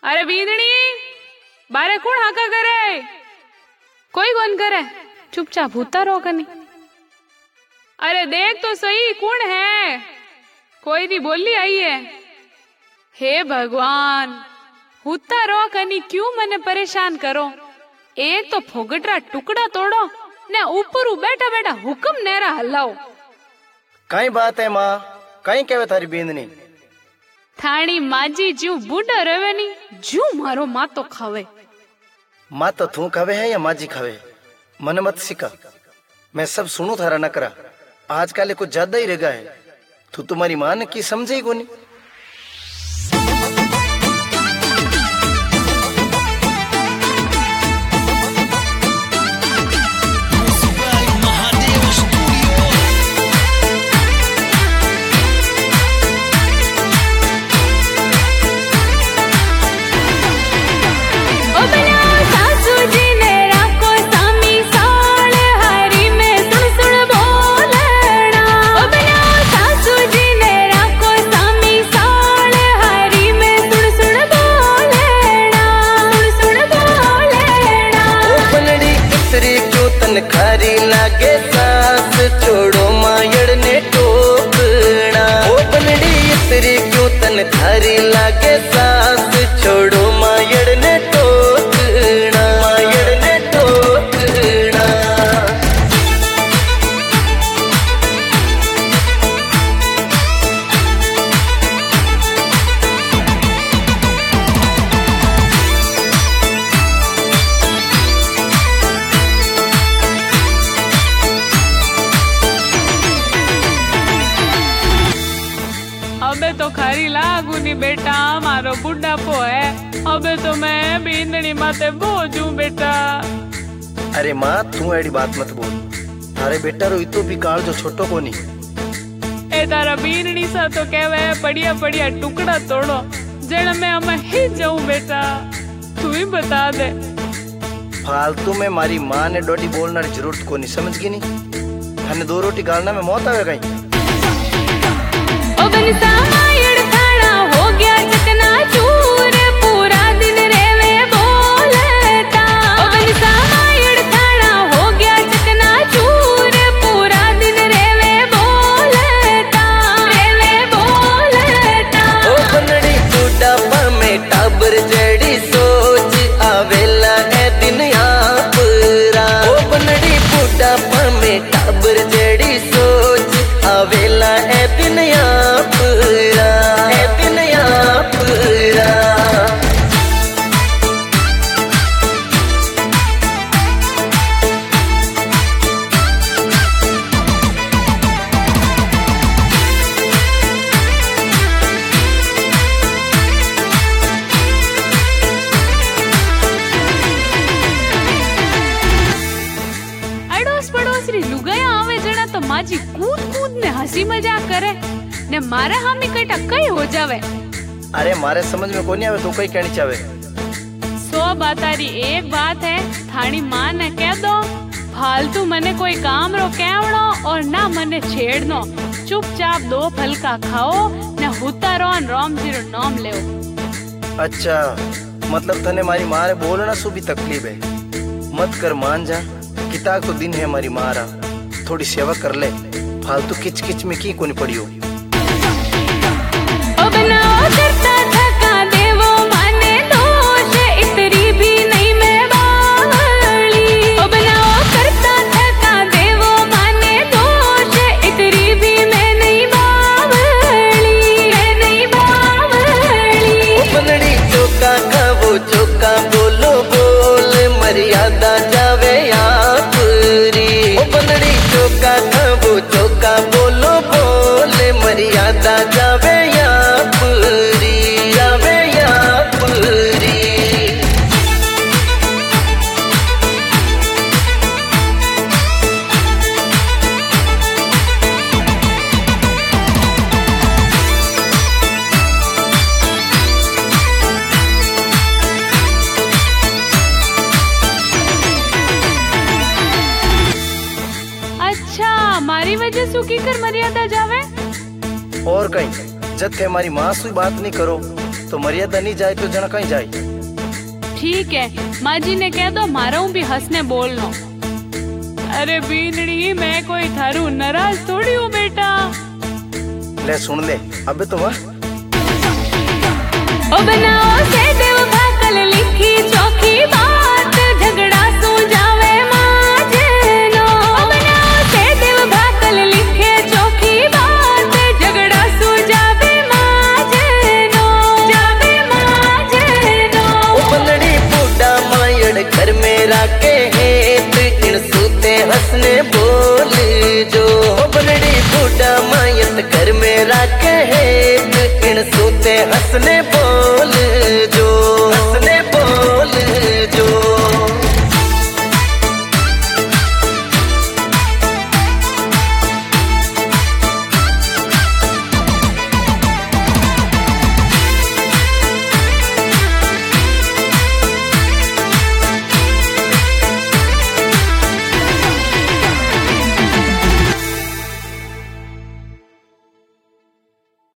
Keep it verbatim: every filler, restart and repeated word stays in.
अरे बींदणी बारे कौन हाका करे? कोई कौन करे, चुपचाप होता रहो कनी। अरे देख तो सही कौन है, कोई नहीं बोली आई है। हे भगवान, होता रहो कनी, क्यों मने परेशान करो। एक तो फोगटरा टुकड़ा तोड़ो ने ऊपर बैठा बैठा हुक्म नेरा हलाओ। कई बात है माँ, कई कहवे थारी बींदनी? थानी माजी जू बूढ़ा रवे नी, जू मारो माँ तो खावे। माँ तो तू खावे है या माजी खावे? मन मत सिका, मैं सब सुनू थारा नकरा। आजकल कुछ ज्यादा ही रेगा है, तू तुम्हारी माँ ने की समझे ही कोनी। खारी लागे सांस छोड़ो मायड़ ने टोकना। ओ बनड़ी इतरी क्यों तन खारी लागे सांस छोड़ो मायड़ ने टोकना, मायड़ ने टोकना। अबे तो खारी लागू नी बेटा, मारो बुढ़ापो है। अबे तो मैं बींदनी माते बोझू बेटा। अरे माँ तू ऐडी बात मत बोल, थारे बेटा रो इतो भी काल जो छोटो को नहीं। ए तारा बींदनी सा तो कहवे बढ़िया बढ़िया टुकड़ा तोड़ो, जड़ में हमें ही जाऊं बेटा, तू ही बता दे। फालतू में मारी माँ ने डोडी बोलना जरूरत को नहीं, समझ गई नहीं? थाने दो रोटी गालना में मौत आवे कहीं। मायड़ खाना हो गया चकना चूर, पूरा दिन रेवे बोलता। मायड़ खाना हो गया चकना चूर, पूरा दिन रेवे बोलता, रेवे बोलता। ओ बनड़ी बुढ़ापा में टाबर जड़ी सोच आवेला है दिन आपरा। ओ बनड़ी बुढ़ापा में टाबर जड़ी सोच आवेला है दिन आपरा, है दिन आपरा। अड़ोस पड़ोस री लुगाया आवे जना तो माजी कूद कूद ने हंसी मजाक करे ने मारे हामी कटा कई हो जावे। अरे मारे समझ में कोनी आवे तो कई कहनी चावे। सो बातारी एक बात है, थानी माँ ने कह दो फालतू मने कोई काम रो कहवड़ो और ना मने छेड़नो। चुपचाप दो फलका खाओ ने हुता रो राम जी रो नाम लेओ। अच्छा मतलब तने मारी माँ रे बोलना सु भी तकलीफ है। मत कर मान जा, किताब तो दिन है हमारी मारा, थोड़ी सेवा कर ले, फालतू किच किच में की कोनी पड़ी हो। करता थका देवो माने दोष, इतरी भी नहीं मैं बावली। ओ बनाओ करता थका देवो माने दोष, इतरी भी मैं नहीं बावली, मैं नहीं बावली। ओ बनड़ी चौका खावो चौका बोलो बोल, मर्यादा जावे आपरी। ओ बनड़ी चौका खावो चौका बोलो बोल, मर्यादा जावे आपरी, जावे आपरी। अच्छा मारी वजह सुखी कर मर्यादा जावे। और कहीं जब थे हमारी माँ से बात नहीं करो तो मर्यादा नहीं जाए तो जना कहीं जाए। ठीक है, माँ जी ने कह दो मारा भी हंसने बोलनो। अरे बीनड़ी, मैं कोई थारू नाराज थोड़ी हूँ बेटा। ले सुन ले अबे तो वाह। ओ बनाओ से देव भाकल लिखी चौकी बात, झगड़ा सुलझावे माजनो। ओ बनाओ से देव भाकल लिखे चौकी बात, झगड़ा सुलझावे माजनो, जावे माजनो। बनड़ी बूढ़ा मायड़ घर में राके हेत, इन सूते हंसने बोल जो। बनड़ी बूढ़ा मायड़ घर में राके हेत, इन सूते हंसने बोल जो।